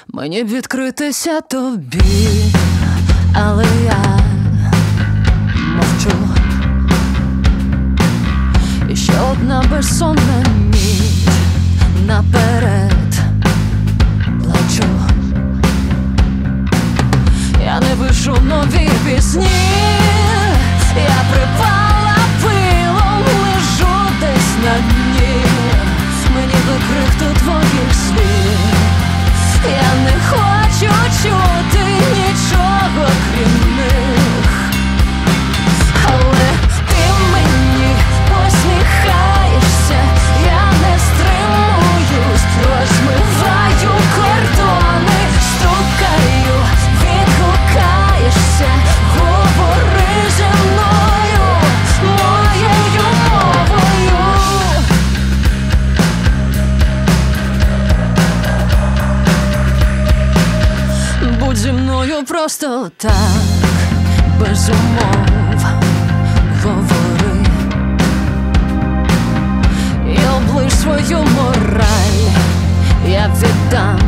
Мені б відкритися тобі, але я мовчу. І ще одна безсонна ніч, наперед плачу. Я не пишу нові пісні, я припала пилом, лежу десь на дні. Мені до крихту твоїх слів. Я не хочу чути нічого крім них. Але ти мені посміхаєшся, я не стримуюсь, розмиваю кордони, стукаю, відгукаєшся, говори зі мною моєю мовою. Будь зі мною просто так, без умов, говори і облиш свою мораль, я віддам